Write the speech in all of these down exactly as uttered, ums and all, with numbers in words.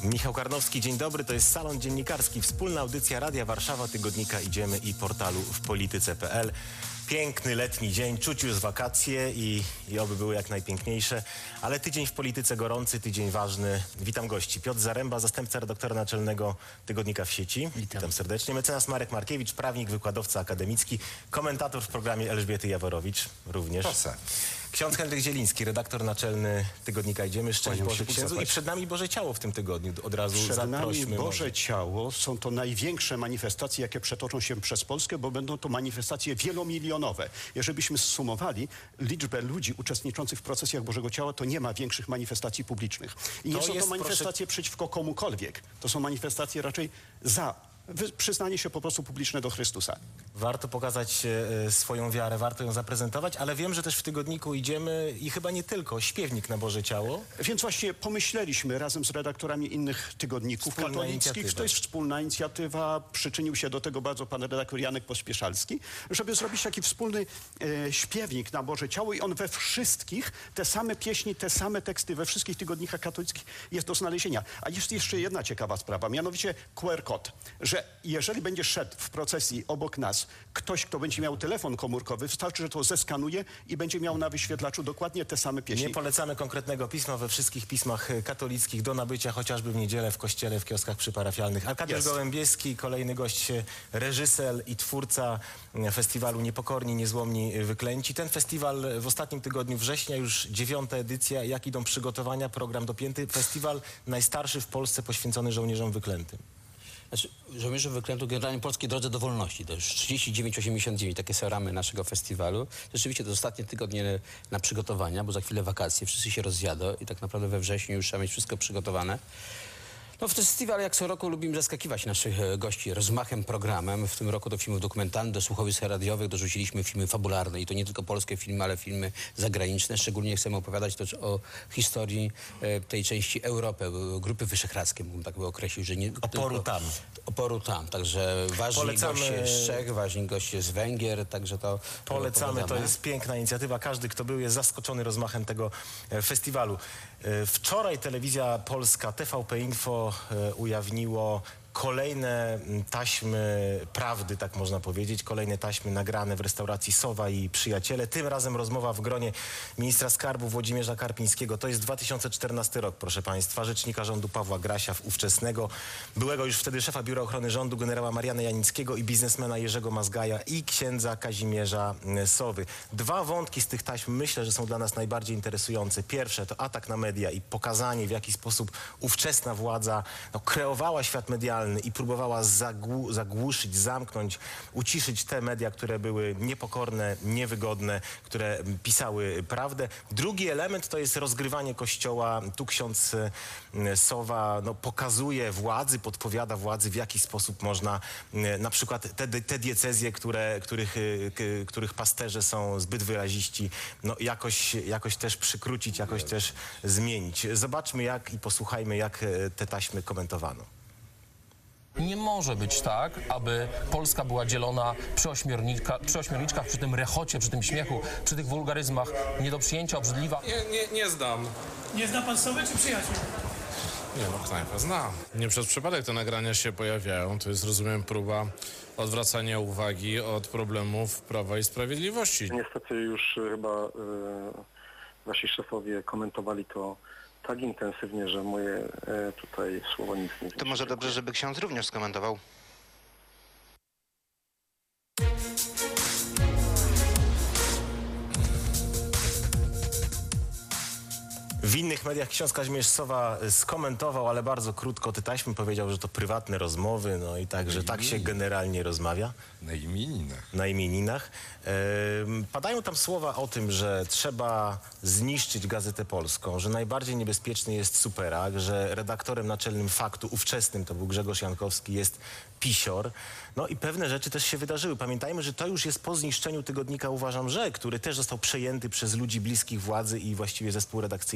Michał Karnowski, dzień dobry. To jest Salon Dziennikarski, wspólna audycja Radia Warszawa, Tygodnika Idziemy i portalu w polityce kropka p l. Piękny letni dzień, czuć już wakacje i, i oby były jak najpiękniejsze, ale tydzień w polityce gorący, tydzień ważny. Witam gości. Piotr Zaręba, zastępca redaktora naczelnego Tygodnika w sieci. Witam, Witam serdecznie. Mecenas Marek Markiewicz, prawnik, wykładowca akademicki, komentator w programie Elżbiety Jaworowicz również. Proszę. Ksiądz Henryk Zieliński, redaktor naczelny Tygodnika Idziemy. Szczęść Boże księdzu. I przed nami Boże Ciało w tym tygodniu. Od razu Przed zaprośmy. nami Boże może. Ciało. Są to największe manifestacje, jakie przetoczą się przez Polskę, bo będą to manifestacje wielomilionowe. Jeżeli byśmy zsumowali liczbę ludzi uczestniczących w procesjach Bożego Ciała, to nie ma większych manifestacji publicznych. I nie To są jest, to manifestacje proszę... przeciwko komukolwiek. To są manifestacje raczej za przyznanie się po prostu publiczne do Chrystusa. Warto pokazać e, swoją wiarę, warto ją zaprezentować, ale wiem, że też w Tygodniku Idziemy i chyba nie tylko, śpiewnik na Boże Ciało. Więc właśnie pomyśleliśmy razem z redaktorami innych tygodników Wspólna katolickich, inicjatywa. że to jest wspólna inicjatywa. Przyczynił się do tego bardzo pan redaktor Janek Pospieszalski, żeby zrobić taki wspólny e, śpiewnik na Boże Ciało i on we wszystkich, te same pieśni, te same teksty, we wszystkich tygodnikach katolickich jest do znalezienia. A jest jeszcze jedna ciekawa sprawa, mianowicie Q R kod, że jeżeli będzie szedł w procesji obok nas ktoś, kto będzie miał telefon komórkowy, wystarczy, że to zeskanuje i będzie miał na wyświetlaczu dokładnie te same pieśni. Nie polecamy konkretnego pisma we wszystkich pismach katolickich do nabycia, chociażby w niedzielę w kościele, w kioskach przyparafialnych. Arkadiusz Gołębieski, kolejny gość, reżyser i twórca festiwalu Niepokorni, Niezłomni, Wyklęci. Ten festiwal w ostatnim tygodniu września, już dziewiąta edycja. Jak idą przygotowania? Program dopięty. Festiwal najstarszy w Polsce poświęcony żołnierzom wyklętym. Znaczy, żołnierze wyklętu generalnie Polskiej Drodze do Wolności. To już trzydzieści dziewięć osiemdziesiąt dziewięć, takie są ramy naszego festiwalu. Rzeczywiście to ostatnie tygodnie na przygotowania, bo za chwilę wakacje, wszyscy się rozjadą i tak naprawdę we wrześniu już trzeba mieć wszystko przygotowane. No w festiwalu jak co roku lubimy zaskakiwać naszych gości rozmachem, programem. W tym roku do filmów dokumentalnych, do słuchowisk radiowych dorzuciliśmy filmy fabularne i to nie tylko polskie filmy, ale filmy zagraniczne. Szczególnie chcemy opowiadać też o historii e, tej części Europy, Grupy Wyszehradzkiej, mógłbym tak by określić, że nie Oporu tylko, tam. Oporu tam, także ważni Polecamy... goście z Czech, ważni goście z Węgier, także to Polecamy, to jest piękna inicjatywa. Każdy, kto był, jest zaskoczony rozmachem tego e, festiwalu. E, wczoraj telewizja polska T V P Info e, ujawniło kolejne taśmy prawdy, tak można powiedzieć, kolejne taśmy nagrane w restauracji Sowa i Przyjaciele. Tym razem rozmowa w gronie ministra skarbu Włodzimierza Karpińskiego. To jest dwa tysiące czternasty rok, proszę państwa. Rzecznika rządu Pawła Grasia, ówczesnego, byłego już wtedy szefa Biura Ochrony Rządu, generała Mariana Janickiego i biznesmena Jerzego Mazgaja i księdza Kazimierza Sowy. Dwa wątki z tych taśm myślę, że są dla nas najbardziej interesujące. Pierwsze to atak na media i pokazanie, w jaki sposób ówczesna władza no, kreowała świat medialny i próbowała zagłu zagłuszyć, zamknąć, uciszyć te media, które były niepokorne, niewygodne, które pisały prawdę. Drugi element to jest rozgrywanie Kościoła. Tu ksiądz Sowa no, pokazuje władzy, podpowiada władzy, w jaki sposób można na przykład te, te diecezje, które, których, których pasterze są zbyt wyraziści, no, jakoś, jakoś też przykrócić, jakoś też zmienić. Zobaczmy jak i posłuchajmy, jak te taśmy komentowano. Nie może być tak, aby Polska była dzielona przy, ośmiornika, przy ośmiorniczkach, przy tym rechocie, przy tym śmiechu, przy tych wulgaryzmach. Nie do przyjęcia, obrzydliwa. Nie, nie, nie znam. Nie zna pan Sowy czy przyjaciół? Nie no, knajpa znam. Nie przez przypadek te nagrania się pojawiają. To jest, rozumiem, próba odwracania uwagi od problemów Prawa i Sprawiedliwości. Niestety już chyba e, wasi szefowie komentowali to tak intensywnie, że moje e, tutaj słowo nic nie To może dobrze, żeby ksiądz również skomentował. W innych mediach ksiądz Kazimierz Sowa skomentował, ale bardzo krótko te taśmy. Powiedział, że to prywatne rozmowy, no i tak, że tak się generalnie rozmawia. Na imieninach. Na imieninach. E, padają tam słowa o tym, że trzeba zniszczyć Gazetę Polską, że najbardziej niebezpieczny jest Superak, że redaktorem naczelnym Faktu, ówczesnym, to był Grzegorz Jankowski, jest pisior. No i pewne rzeczy też się wydarzyły. Pamiętajmy, że to już jest po zniszczeniu tygodnika Uważam, że, który też został przejęty przez ludzi bliskich władzy i właściwie zespół redakcyjny wtedy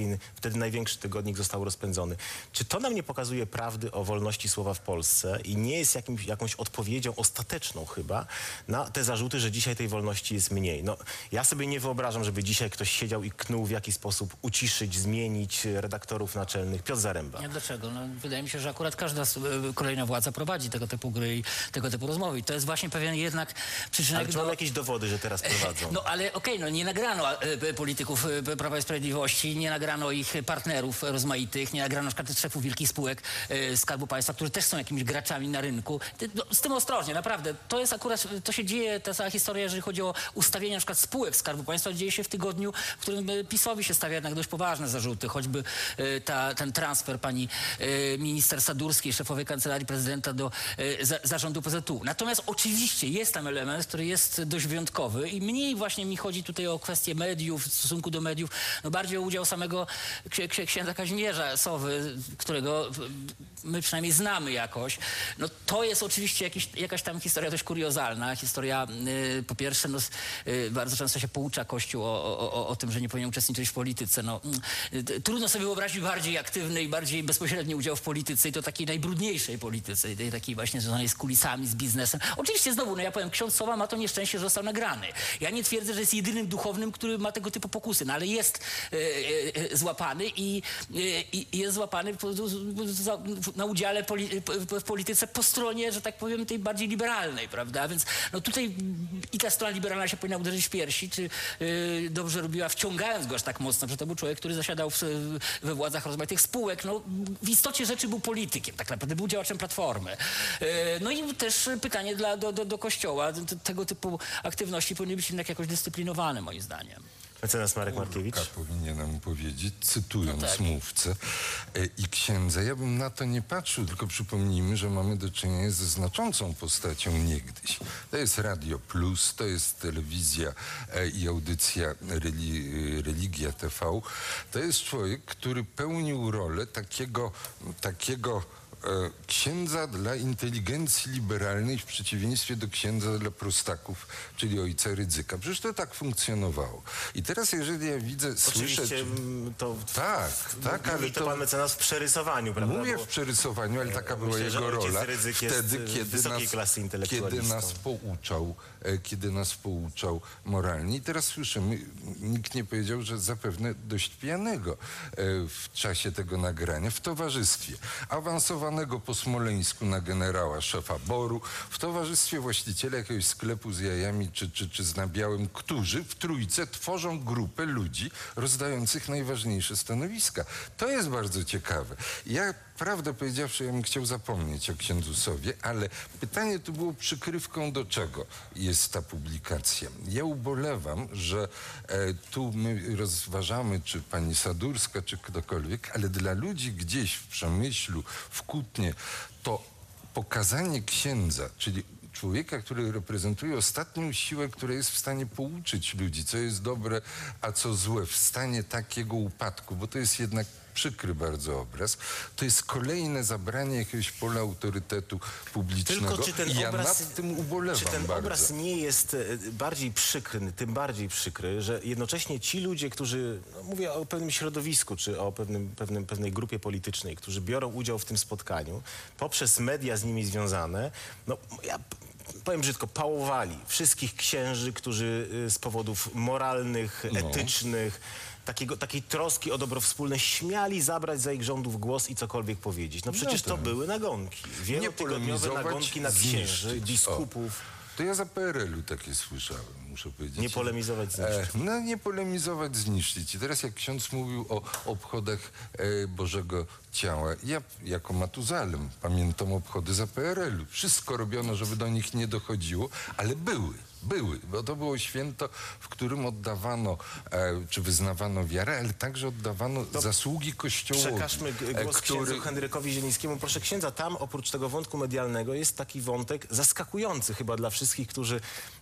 wtedy największy tygodnik został rozpędzony. Czy to nam nie pokazuje prawdy o wolności słowa w Polsce i nie jest jakimś, jakąś odpowiedzią ostateczną chyba na te zarzuty, że dzisiaj tej wolności jest mniej? No, ja sobie nie wyobrażam, żeby dzisiaj ktoś siedział i knuł, w jaki sposób uciszyć, zmienić redaktorów naczelnych. Piotr Zaręba. Nie, dlaczego? No, wydaje mi się, że akurat każda s- kolejna władza prowadzi tego typu gry i tego typu rozmowy. I to jest właśnie pewien jednak przyczynek Ale czy do... mamy jakieś dowody, że teraz prowadzą? No ale okej, no nie nagrano e, polityków e, Prawa i Sprawiedliwości, nie nagrano ich partnerów rozmaitych, nie nagrano na przykład szefów wielkich spółek e, Skarbu Państwa, którzy też są jakimiś graczami na rynku. Ty, no, z tym ostrożnie, naprawdę. To jest akurat, to się dzieje, ta cała historia, jeżeli chodzi o ustawienie na przykład spółek Skarbu Państwa, dzieje się w tygodniu, w którym e, PiS-owi się stawia jednak dość poważne zarzuty, choćby e, ta, ten transfer pani e, minister Sadurskiej, szefowej Kancelarii Prezydenta do e, za, zarządu P Z U. Natomiast oczywiście jest tam element, który jest dość wyjątkowy i mniej właśnie mi chodzi tutaj o kwestię mediów, w stosunku do mediów, no bardziej o udział samego księ, księ, księdza Kazimierza Sowy, którego my przynajmniej znamy jakoś. No to jest oczywiście jakiś, jakaś tam historia dość kuriozalna. Historia y, po pierwsze, no, y, bardzo często się poucza Kościół o, o, o, o tym, że nie powinien uczestniczyć w polityce. No, y, trudno sobie wyobrazić bardziej aktywny i bardziej bezpośredni udział w polityce i to takiej najbrudniejszej polityce, tej takiej właśnie związanej z kulisami, z biznesem. Oczywiście znowu, no ja powiem, ksiądz Sowa ma to nieszczęście, że został nagrany. Ja nie twierdzę, że jest jedynym duchownym, który ma tego typu pokusy, no ale jest e, e, złapany i, e, i jest złapany po, za, na udziale poli, w polityce po stronie, że tak powiem, tej bardziej liberalnej, prawda? Więc no tutaj i ta strona liberalna się powinna uderzyć w piersi, czy e, dobrze robiła, wciągając go aż tak mocno, że to był człowiek, który zasiadał w, we władzach rozmaitych spółek. No, w istocie rzeczy był politykiem, tak naprawdę był działaczem Platformy. E, no i też pytanie dla, do, do, do Kościoła. Tego typu aktywności powinny być jednak jakoś dyscyplinowane, moim zdaniem. Mecenas Marek Markiewicz. Tak powinienem powiedzieć, cytując No tak. mówcę e, i księdza. Ja bym na to nie patrzył, tylko przypomnijmy, że mamy do czynienia ze znaczącą postacią niegdyś. To jest Radio Plus, to jest telewizja e, i audycja reli, Religia T V. To jest człowiek, który pełnił rolę takiego, takiego e, księdza dla inteligencji liberalnej w przeciwieństwie do księdza dla prostaków, czyli ojca Rydzyka. Przecież to tak funkcjonowało. I teraz, jeżeli ja widzę, słyszę... Oczywiście mm, to... Tak, tak, ale Mówi to to... pan mecenas w przerysowaniu, prawda? Mówię Bo w przerysowaniu, ale taka była myślę, że jego ojciec rola. Rydzyk jest Wtedy, kiedy wysokiej nas, klasy kiedy intelektualistą. nas pouczał, e, kiedy nas pouczał moralnie. I teraz słyszymy, nikt nie powiedział, że zapewne dość pijanego e, w czasie tego nagrania, w towarzystwie awansowanego po smoleńsku na generała szefa boru, w towarzystwie właściciela jakiegoś sklepu z jajami czy, czy, czy z nabiałem, którzy w trójce tworzą grupę ludzi rozdających najważniejsze stanowiska. To jest bardzo ciekawe. Ja, prawdę powiedziawszy, ja bym chciał zapomnieć o księdzu Sowie, ale pytanie tu było przykrywką do czego jest ta publikacja. Ja ubolewam, że e, tu my rozważamy, czy pani Sadurska, czy ktokolwiek, ale dla ludzi gdzieś w Przemyślu, w Kutnie, to pokazanie księdza, czyli człowieka, który reprezentuje ostatnią siłę, która jest w stanie pouczyć ludzi, co jest dobre, a co złe, w stanie takiego upadku, bo to jest jednak przykry bardzo obraz, to jest kolejne zabranie jakiegoś pola autorytetu publicznego. Tylko czy ten I ja obraz, nad tym ubolewam czy ten bardzo. obraz nie jest e, bardziej przykry, tym bardziej przykry, że jednocześnie ci ludzie, którzy, no mówię o pewnym środowisku, czy o pewnym, pewnym, pewnej grupie politycznej, którzy biorą udział w tym spotkaniu, poprzez media z nimi związane, no ja powiem brzydko, pałowali wszystkich księży, którzy y, z powodów moralnych, No. etycznych, takiego, takiej troski o dobro wspólne śmiali zabrać za ich rządów głos i cokolwiek powiedzieć. No przecież to tak. były nagonki. Wielotygodniowe polemizować, nagonki na księży, zniszczyć. biskupów. To ja za P R L u takie słyszałem, muszę powiedzieć. Nie polemizować, zniszczyć. E, no nie polemizować, zniszczyć. I teraz jak ksiądz mówił o obchodach e, Bożego Ciała, ja jako Matuzalem pamiętam obchody za P R L u. Wszystko robiono, żeby do nich nie dochodziło, ale były. Były, bo to było święto, w którym oddawano, e, czy wyznawano wiarę, ale także oddawano To zasługi Kościołowi. Przekażmy g- głos e, który... księdzu Henrykowi Zielińskiemu. Proszę księdza, tam oprócz tego wątku medialnego jest taki wątek zaskakujący chyba dla wszystkich, którzy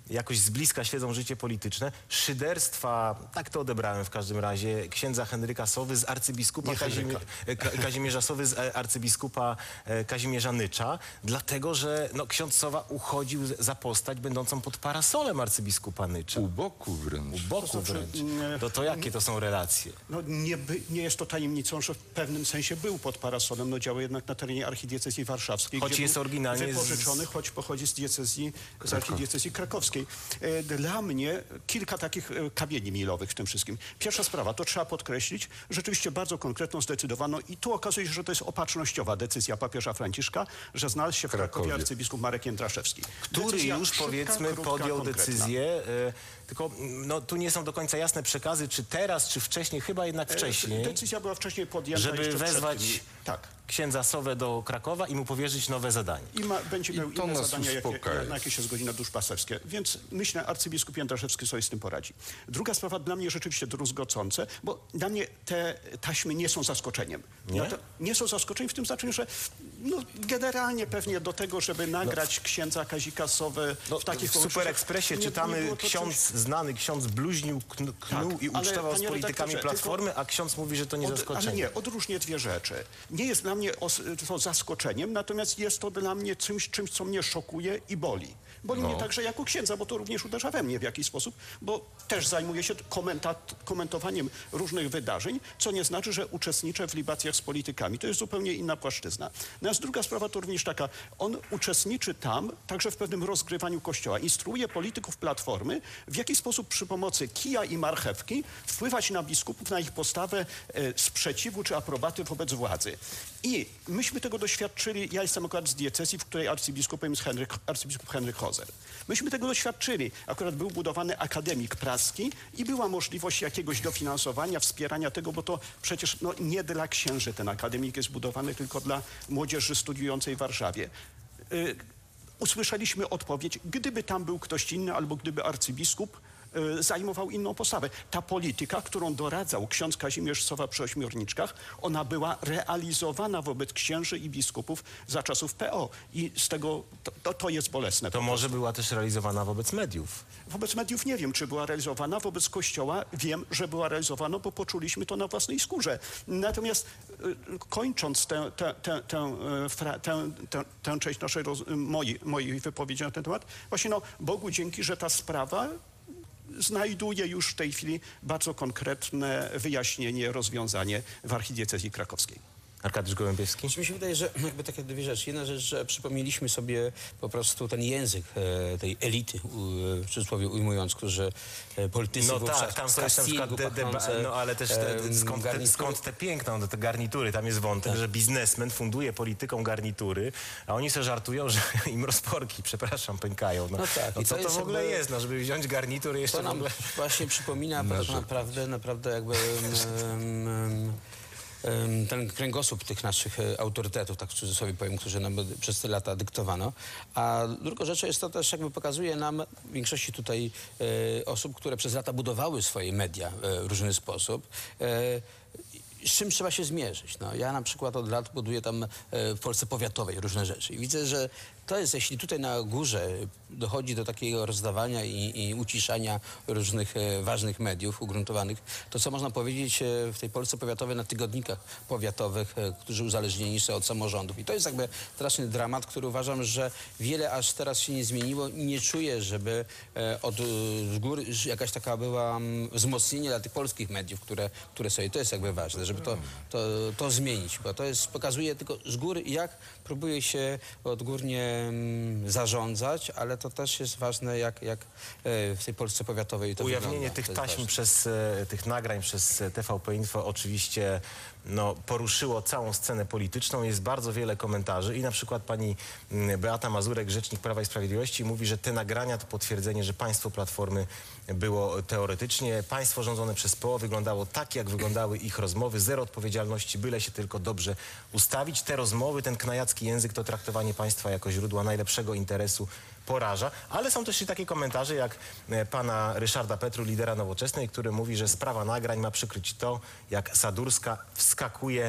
jakoś z bliska śledzą życie polityczne, szyderstwa, tak to odebrałem w każdym razie, księdza Henryka Sowy z arcybiskupa Kazimie, Ka, Kazimierza Sowy z arcybiskupa Kazimierza Nycza, dlatego, że no, ksiądz Sowa uchodził za postać będącą pod parasolem arcybiskupa Nycza. U boku wręcz. U boku To znaczy, wręcz. nie- To, to jakie to są relacje? No, nie, by, nie jest to tajemnicą, że w pewnym sensie był pod parasolem, no działał jednak na terenie archidiecezji warszawskiej, Choć gdzie jest był oryginalnie z- wypożyczony, choć pochodzi z diecezji, z archidiecezji krakowskiej. E, Dla mnie kilka takich e, kamieni milowych w tym wszystkim. Pierwsza sprawa, to trzeba podkreślić, rzeczywiście bardzo konkretną, zdecydowaną i tu okazuje się, że to jest opatrznościowa decyzja papieża Franciszka, że znalazł się w Krakowie Krakowie. arcybiskup Marek Jędraszewski. Który Decyzja już szybka, powiedzmy krótka, podjął konkretna. decyzję, e, tylko no, tu nie są do końca jasne przekazy, czy teraz, czy wcześniej, chyba jednak wcześniej, Decyzja była wcześniej podjęta żeby jeszcze przed wezwać tymi- Tak. księdza Sowę do Krakowa i mu powierzyć nowe zadanie. I ma, będzie miał I to inne nas zadania, jakie, uspokaja. na jakie się zgodzi na duszpasterskie. Więc myślę, arcybiskup Jędraszewski sobie z tym poradzi. Druga sprawa dla mnie rzeczywiście druzgocące, bo dla mnie te taśmy nie są zaskoczeniem. Nie? No to nie są zaskoczeniem w tym znaczeniu, że no, generalnie pewnie do tego, żeby nagrać księdza Kazika Sowę No, w takich w Super Ekspresie nie- nie czytamy, było to ksiądz, coś- znany ksiądz bluźnił, kn, knuł Tak, i ale, ucztował z panie politykami redaktorze, Platformy, a ksiądz mówi, że to nie Od, zaskoczenie. ale nie, odróżnię dwie rzeczy. Nie jest dla mnie os, to zaskoczeniem, natomiast jest to dla mnie czymś, czymś co mnie szokuje i boli. Boli No. mnie także jako księdza, bo to również uderza we mnie w jakiś sposób, bo też zajmuję się komentat, komentowaniem różnych wydarzeń, co nie znaczy, że uczestniczę w libacjach z politykami. To jest zupełnie inna płaszczyzna. Natomiast druga sprawa to również taka, on uczestniczy tam także w pewnym rozgrywaniu Kościoła. Instruuje polityków Platformy, w jaki sposób przy pomocy kija i marchewki wpływać na biskupów, na ich postawę e, sprzeciwu czy aprobaty wobec władzy. I myśmy tego doświadczyli, ja jestem akurat z diecezji, w której arcybiskupem jest Henryk, arcybiskup Henryk Hozer. Myśmy tego doświadczyli. Akurat był budowany akademik praski i była możliwość jakiegoś dofinansowania, wspierania tego, bo to przecież no, nie dla księży ten akademik jest budowany, tylko dla młodzieży studiującej w Warszawie. Y, usłyszeliśmy odpowiedź, gdyby tam był ktoś inny albo gdyby arcybiskup y, zajmował inną postawę. Ta polityka, którą doradzał ksiądz Kazimierz Sowa przy Ośmiorniczkach, ona była realizowana wobec księży i biskupów za czasów P O. I z tego to, to, to jest bolesne. To może była też realizowana wobec mediów. Wobec mediów nie wiem, czy była realizowana. Wobec Kościoła wiem, że była realizowana, bo poczuliśmy to na własnej skórze. Natomiast y, kończąc tę, tę, tę, tę, y, fra, tę, tę, tę część naszej roz, mojej, mojej wypowiedzi na ten temat, właśnie no, Bogu dzięki, że ta sprawa znajduje już w tej chwili bardzo konkretne wyjaśnienie, rozwiązanie w archidiecezji krakowskiej. Arkadiusz Gołębiewski? Mi się wydaje, że jakby takie dwie rzeczy. Jedna rzecz, że przypomnieliśmy sobie po prostu ten język e, tej elity, u, w cudzysłowie ujmując, którzy e, politycy No wówczas tak, tam z to jest na przykład, castingu de, de, pachnące, no ale też te, em, skąd, te, garnitury. skąd te piękne, no, te garnitury, tam jest wątek, że biznesmen funduje polityką garnitury, a oni sobie żartują, że im rozporki, przepraszam, pękają. No, No tak, no i co to to, jest w ogóle jakby- jest, no, żeby wziąć garnitur i jeszcze To w nam ogóle... właśnie przypomina tak naprawdę, naprawdę jakby em, em, em, ten kręgosłup tych naszych e, autorytetów, tak w cudzysłowie powiem, którzy nam przez te lata dyktowano. A druga rzecz jest to też jakby pokazuje nam w większości tutaj e, osób, które przez lata budowały swoje media e, w różny sposób, e, z czym trzeba się zmierzyć. No, ja na przykład od lat buduję tam e, w Polsce powiatowej różne rzeczy i widzę, że to jest, jeśli tutaj na górze dochodzi do takiego rozdawania i, i uciszania różnych e, ważnych mediów ugruntowanych, to co można powiedzieć e, w tej Polsce powiatowej na tygodnikach powiatowych, e, którzy uzależnieni są od samorządów. I to jest jakby straszny dramat, który uważam, że wiele aż teraz się nie zmieniło i nie czuję, żeby e, od e, z góry jakaś taka była m, wzmocnienie dla tych polskich mediów, które, które są. I to jest jakby ważne, żeby to, to, to zmienić, bo to jest, pokazuje tylko z góry, jak próbuje się odgórnie m, zarządzać, ale to też jest ważne, jak, jak e, w tej Polsce powiatowej to Ujawnienie wygląda. tych To jest taśm ważne. przez, e, tych nagrań przez T V P Info oczywiście no, poruszyło całą scenę polityczną. Jest bardzo wiele komentarzy i na przykład pani mm, Beata Mazurek, rzecznik Prawa i Sprawiedliwości, mówi, że te nagrania to potwierdzenie, że państwo Platformy było teoretycznie. Państwo rządzone przez P O wyglądało tak, jak wyglądały ich rozmowy. Zero odpowiedzialności, byle się tylko dobrze ustawić. Te rozmowy, ten knajacki język, to traktowanie państwa jako źródła najlepszego interesu poraża. Ale są też i takie komentarze jak e, pana Ryszarda Petru, lidera Nowoczesnej, który mówi, że sprawa nagrań ma przykryć to, jak Sadurska wskakuje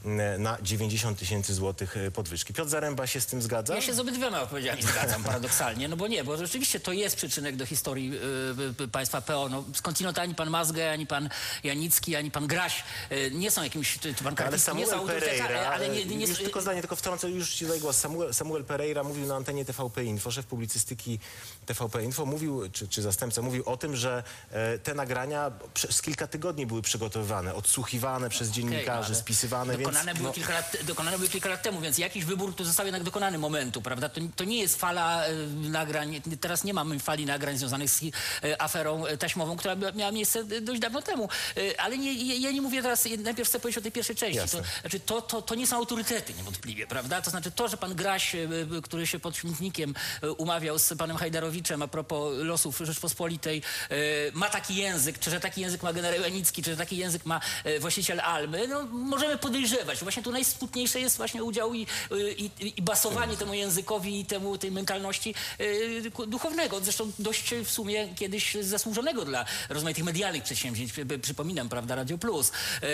na dziewięćdziesiąt tysięcy złotych podwyżki. Piotr Zaręba się z tym zgadza? Ja się z obydwiema odpowiedziami zgadzam paradoksalnie, no bo nie, bo rzeczywiście to jest przyczynek do historii y, y, państwa P O. No, skądinąd ani pan Mazgę, ani pan Janicki, ani pan Graś y, nie są jakimś, czy pan Karpiński nie są autorytetami, Pereira, ale nie... nie już tylko zdanie, tylko wtrącę, już ci daję głos. Samuel, Samuel Pereira mówił na antenie T V P Info, szef publicystyki T V P Info, mówił, czy, czy zastępca mówił o tym, że e, te nagrania przez kilka tygodni były przygotowywane, odsłuchiwane przez dziennikarzy, okay, spisywane, dokonane więc... Były No, kilka lat, dokonane były kilka lat temu, więc jakiś wybór tu został jednak dokonany momentu, prawda? To, to nie jest fala e, nagrań, teraz nie mamy fali nagrań związanych z e, aferą taśmową, która miała miejsce dość dawno temu. E, ale nie, ja nie mówię teraz, najpierw chcę powiedzieć o tej pierwszej części. To, znaczy to, to, to nie są autorytety niewątpliwie, prawda? To znaczy to, że pan Graś, e, który się pod Śmietnikiem e, umawiał z panem Hajdarowiczem a propos losów Rzeczpospolitej, e, ma taki język, czy że taki język ma generał Janicki, czy że taki język ma e, właściciel Almy, no możemy podejrzewać. Właśnie tu najsmutniejsze jest właśnie udział i, i, i basowanie temu językowi i temu, tej mentalności e, duchownego. Zresztą dość w sumie kiedyś zasłużonego dla rozmaitych medialnych przedsięwzięć. Przypominam, prawda, Radio Plus.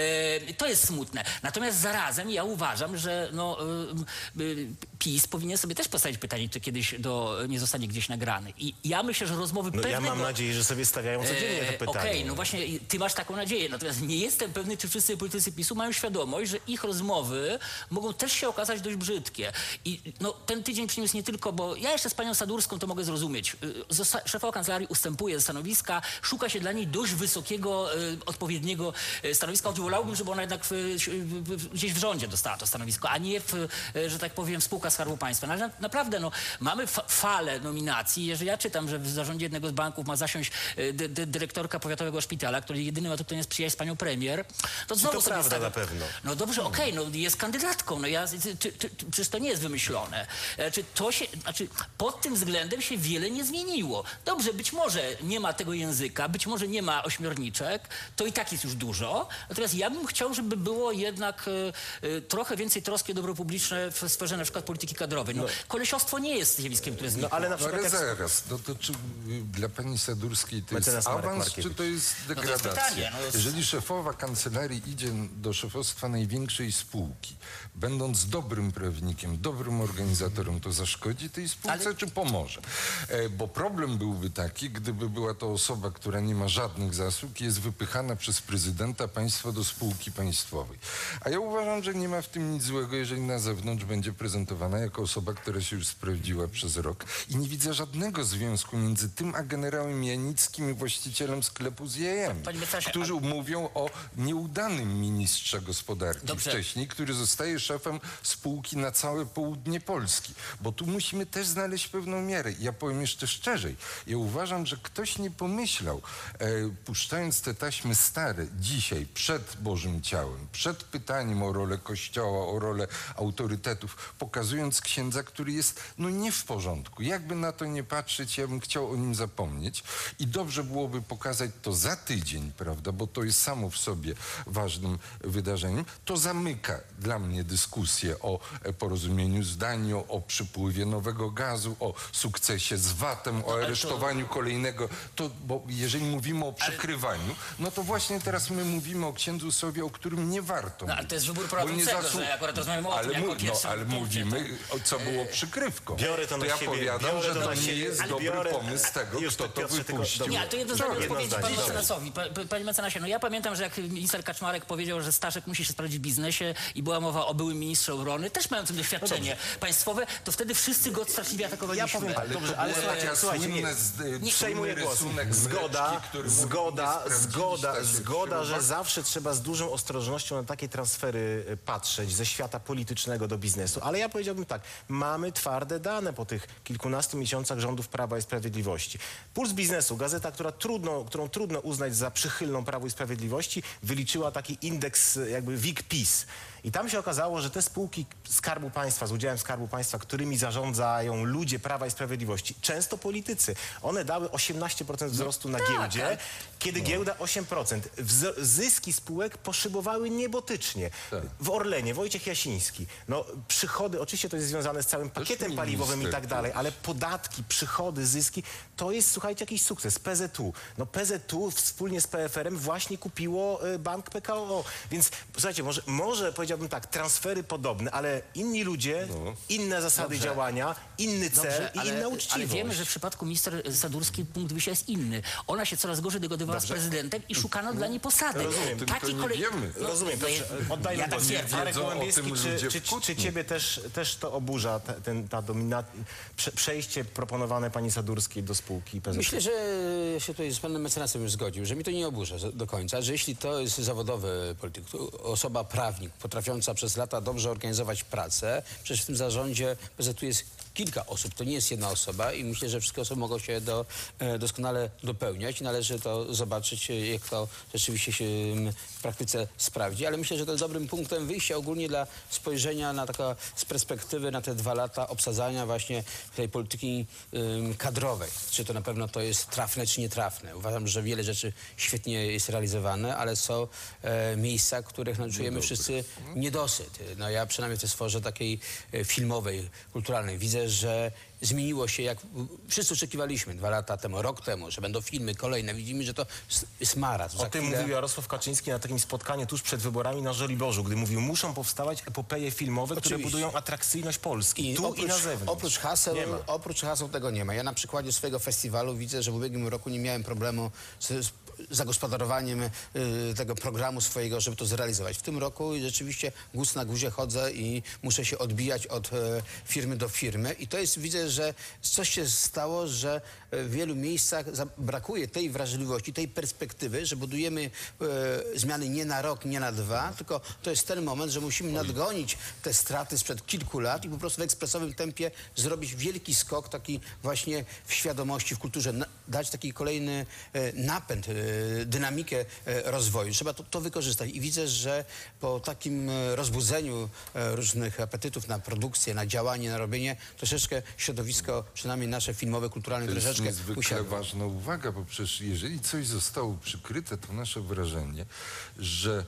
E, to jest smutne. Natomiast zarazem ja uważam, że no, e, e, PiS powinien sobie też postawić pytanie, czy kiedyś do, nie zostanie gdzieś nagrany. I ja myślę, że rozmowy no pewnego... ja mam nadzieję, że sobie stawiają codziennie to pytanie. Okej, okay, no właśnie ty masz taką nadzieję. Natomiast nie jestem pewny, czy wszyscy politycy PiSu mają świadomość, że ich rozmowy mogą też się okazać dość brzydkie. I no, ten tydzień przyniósł nie tylko, bo ja jeszcze z panią Sadurską to mogę zrozumieć. Szefowa kancelarii ustępuje ze stanowiska, szuka się dla niej dość wysokiego, y, odpowiedniego stanowiska. Choć wolałbym, żeby ona jednak w, w, w, gdzieś w rządzie dostała to stanowisko, a nie w, że tak powiem, w spółkach Skarbu Państwa. No, ale na, naprawdę, no, mamy fa falę nominacji. Jeżeli ja czytam, że w zarządzie jednego z banków ma zasiąść y, dy, dy, dyrektorka powiatowego szpitala, który jedynym atut to jest przyjaźń z panią premier, to znowu to sobie prawda stawiam, na pewno. No dobrze, okej, okay, no jest kandydatką, no ja, czy, czy, czy, przecież to nie jest wymyślone. Czy to się, znaczy pod tym względem się wiele nie zmieniło. Dobrze, być może nie ma tego języka, być może nie ma ośmiorniczek, to i tak jest już dużo. Natomiast ja bym chciał, żeby było jednak y, y, trochę więcej troski o dobro publiczne w sferze na przykład polityki kadrowej. No, no. Kolesiostwo nie jest zjawiskiem, które znikło. No, ale na przykład ale jak... zaraz, no to czy y, dla pani Sadurskiej to Mecenas jest Marek awans, Markiewicz. czy to jest No to jest degradacja? pytanie, no jest... Jeżeli szefowa kancelarii idzie do szefostwa największej spółki, będąc dobrym prawnikiem, dobrym organizatorem, to zaszkodzi tej spółce, ale... czy pomoże? E, bo problem byłby taki, gdyby była to osoba, która nie ma żadnych zasług i jest wypychana przez prezydenta państwa do spółki państwowej. A ja uważam, że nie ma w tym nic złego, jeżeli na zewnątrz będzie prezentowana jako osoba, która się już sprawdziła przez rok. I nie widzę żadnego związku między tym a generałem Janickim i właścicielem sklepu z jajami, którzy mówią o nieudanym ministrze gospodarki Dobrze. wcześniej, który zostaje szefem spółki na całe południe Polski. Bo tu musimy też znaleźć pewną miarę. Ja powiem jeszcze szczerzej. Ja uważam, że ktoś nie pomyślał, e, puszczając te taśmy stare dzisiaj, przed Bożym Ciałem, przed pytaniem o rolę Kościoła, o rolę autorytetów, pokazując księdza, który jest no nie w porządku. Jakby na to nie patrzeć, ja bym chciał o nim zapomnieć i dobrze byłoby pokazać to za tydzień, prawda, bo to jest samo w sobie ważnym wydarzeniem. To zamyka dla mnie dyskusję o porozumieniu zdaniu, o przypływie nowego gazu, o sukcesie z vatem, o aresztowaniu kolejnego. To, bo jeżeli mówimy o przykrywaniu, no to właśnie teraz my mówimy o księdzu Sowie, o którym nie warto No, ale to jest wybór prowadzącego, że akurat rozmawiamy o ale tym, jako no, ale mówimy, to... co było przykrywką. Biorę to na ja siebie, powiadam, biorę że to to na nie siebie, jest ale dobry biorę, pomysł tego, już kto to Piotrze, tylko wypuścił. Nie, ale to jedno zdanie mogę jedno powiedzieć zdanie, panu dobrze. mecenasowi. Pa, pa, panie mecenasie, no ja pamiętam, że jak minister Kaczmarek powiedział, że Staszek musi się sprawdzić w biznesie i była mowa o byłym ministrze obrony, też mającym doświadczenie No państwowe, to wtedy wszyscy go straszliwie atakowaliśmy. Ja powiem tak, Ale dobrze, to ale było słuchajcie, taka słuchajcie, nie, słynne z- nie przejmuję słynny głosu. rysunek Zgoda, Leszki, który mówi, zgoda, nie zgoda, sprawdziliście się zgoda, w że śrubach. zawsze trzeba z dużą ostrożnością na takie transfery y, patrzeć ze świata politycznego do biznesu. Ale ja powiedziałbym tak, mamy twarde dane po tych kilkunastu miesiącach rządów Prawa i Sprawiedliwości. Puls Biznesu, gazeta, która trudno, którą trudno uznać za przychylną Prawu i Sprawiedliwości, wyliczyła taki indeks y, jakby W I G PiS. I tam się okazało, że te spółki Skarbu Państwa, z udziałem Skarbu Państwa, którymi zarządzają ludzie Prawa i Sprawiedliwości, często politycy, one dały osiemnaście procent wzrostu na giełdzie, tak. kiedy giełda osiem procent. Wz- zyski spółek poszybowały niebotycznie. W Orlenie, Wojciech Jasiński, no przychody, oczywiście to jest związane z całym pakietem minister, paliwowym i tak dalej, tak. ale podatki, przychody, zyski, to jest, słuchajcie, jakiś sukces. P Z U. No P Z U wspólnie z P F R em właśnie kupiło y, bank P K O. Więc, słuchajcie, może, może powiedziałbym, powiedziałbym tak, transfery podobne, ale inni ludzie, inne zasady Dobrze. działania, inny cel Dobrze, i ale, inna ale uczciwość. wiemy, że w przypadku minister Sadurskiej punkt wyjścia jest inny. Ona się coraz gorzej dogadywała z prezydentem i szukano dla niej posady. Rozumiem. To Taki nie kolej... wiemy. No, Rozumiem, to dobrze. jest- Oddajmy ja tak głos. twierdzę. Marek Wiedzą o Gołębieski, tym czy, ludzie czy, w czy, Kutnie. czy ciebie też, też to oburza, te, ten, ta domina... Prze, przejście proponowane pani Sadurskiej do spółki P Z P? Myślę, że ja się tutaj z panem mecenasem już zgodził, że mi to nie oburza za- do końca, że jeśli to jest zawodowy polityk, to osoba prawnik, potrafiąca przez lata dobrze organizować pracę, przecież w tym zarządzie P Z U jest kilka osób, to nie jest jedna osoba i myślę, że wszystkie osoby mogą się do, e, doskonale dopełniać i należy to zobaczyć, e, jak to rzeczywiście się m, w praktyce sprawdzi, ale myślę, że to jest dobrym punktem wyjścia ogólnie dla spojrzenia na taka z perspektywy na te dwa lata obsadzania właśnie tej polityki ym, kadrowej. Czy to na pewno to jest trafne, czy nietrafne. Uważam, że wiele rzeczy świetnie jest realizowane, ale są e, miejsca, których no, czujemy wszyscy niedosyt. No ja przynajmniej w tej sferze takiej e, filmowej, kulturalnej widzę, że zmieniło się, jak wszyscy oczekiwaliśmy dwa lata temu, rok temu, że będą filmy kolejne. Widzimy, że to s- jest marazm. O Za tym chwilę- mówił Jarosław Kaczyński na takim spotkaniu tuż przed wyborami na Żoliborzu, gdy mówił, muszą powstawać epopeje filmowe, które Oczywiście. budują atrakcyjność Polski. I tu oprócz, i na zewnątrz. oprócz haseł, Nie ma. oprócz haseł tego nie ma. Ja na przykładzie swojego festiwalu widzę, że w ubiegłym roku nie miałem problemu z, z zagospodarowaniem y, tego programu swojego, żeby to zrealizować. W tym roku rzeczywiście guz na guzie chodzę i muszę się odbijać od e, firmy do firmy i to jest, widzę, że coś się stało, że w wielu miejscach za- brakuje tej wrażliwości, tej perspektywy, że budujemy e, zmiany nie na rok, nie na dwa, tylko to jest ten moment, że musimy nadgonić te straty sprzed kilku lat i po prostu w ekspresowym tempie zrobić wielki skok taki właśnie w świadomości, w kulturze, na, dać taki kolejny e, napęd, e, dynamikę e, rozwoju. Trzeba to, to wykorzystać i widzę, że po takim e, rozbudzeniu e, różnych apetytów na produkcję, na działanie, na robienie, troszeczkę środowisko, przynajmniej nasze filmowe, kulturalne, To jest troszeczkę niezwykle usiadło. ważna uwaga, bo przecież jeżeli coś zostało przykryte, to nasze wrażenie, że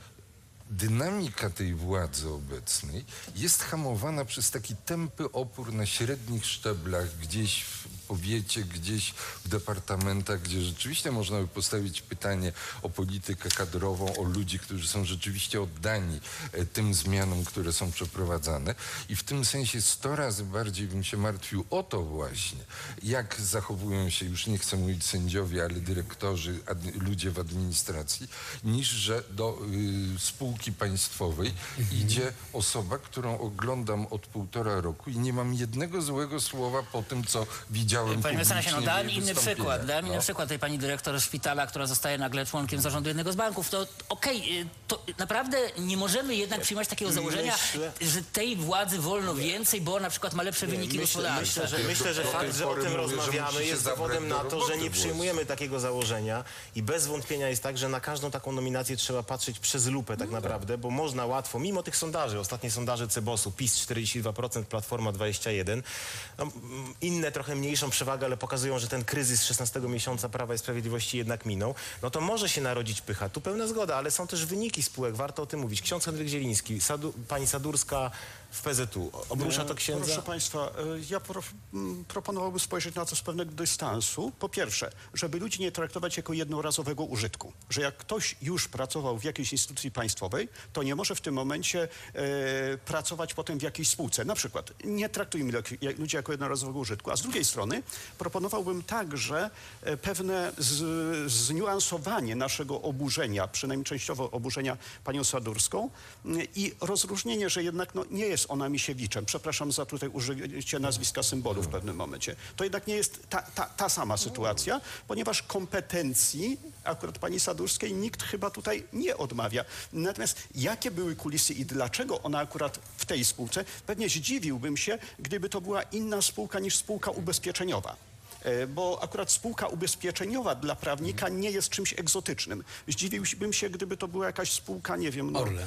dynamika tej władzy obecnej jest hamowana przez taki tępy opór na średnich szczeblach, gdzieś w powiecie, gdzieś w departamentach, gdzie rzeczywiście można by postawić pytanie o politykę kadrową, o ludzi, którzy są rzeczywiście oddani e, tym zmianom, które są przeprowadzane. I w tym sensie sto razy bardziej bym się martwił o to właśnie, jak zachowują się, już nie chcę mówić sędziowie, ale dyrektorzy, ad, ludzie w administracji, niż że do y, spółki państwowej idzie osoba, którą oglądam od półtora roku i nie mam jednego złego słowa po tym, co widziałem Panie mecenasie, no publicznie w dałem jej inny wystąpieniach. przykład. Dałem inny No. przykład tej pani dyrektor szpitala, która zostaje nagle członkiem zarządu jednego z banków. To okej, y, to naprawdę nie możemy jednak przyjmować takiego założenia, Myślę- że tej władzy wolno więcej, bo na przykład ma lepsze wyniki Myślę, gospodarcze. myślę, że, Do- myślę, że do tej fakt, że o pory tym mówię, że rozmawiamy, musi się jest zabrać dowodem do na to, że roboty nie włosy. przyjmujemy takiego założenia i bez wątpienia jest tak, że na każdą taką nominację trzeba patrzeć przez lupę tak naprawdę, bo można łatwo, mimo tych sondaży, ostatnie sondaże Cebosu, PiS czterdzieści dwa procent, Platforma dwadzieścia jeden procent, no, mm, inne trochę mniejszą przewagę, ale pokazują, że ten kryzys szesnastego miesiąca Prawa i Sprawiedliwości jednak minął, no to może się narodzić pycha. Tu pełna zgoda, ale są też wyniki spółek, warto o tym mówić. Ksiądz Henryk Zieliński, Sadu, pani Sadurska w P Z U. Obrusza to księdza? Proszę Państwa, e, ja pro, m, proponowałbym spojrzeć na to z pewnego dystansu. Po pierwsze, żeby ludzi nie traktować jako jednorazowego użytku. Że jak ktoś już pracował w jakiejś instytucji państwowej, to nie może w tym momencie e, pracować potem w jakiejś spółce. Na przykład nie traktujmy jak- jak- ludzi jako jednorazowego użytku. A z drugiej strony proponowałbym także e, pewne z, zniuansowanie naszego oburzenia, przynajmniej częściowo oburzenia panią Sadurską m, i rozróżnienie, że jednak no, nie jest ona Misiewiczem. Przepraszam za tutaj użycie nazwiska symbolu w pewnym momencie. To jednak nie jest ta, ta, ta sama sytuacja, ponieważ kompetencji akurat pani Sadurskiej nikt chyba tutaj nie odmawia. Natomiast jakie były kulisy i dlaczego ona akurat w tej spółce? Pewnie zdziwiłbym się, gdyby to była inna spółka niż spółka ubezpieczeniowa. E, Bo akurat spółka ubezpieczeniowa dla prawnika nie jest czymś egzotycznym. Zdziwiłbym się, gdyby to była jakaś spółka, nie wiem, no, Orlen.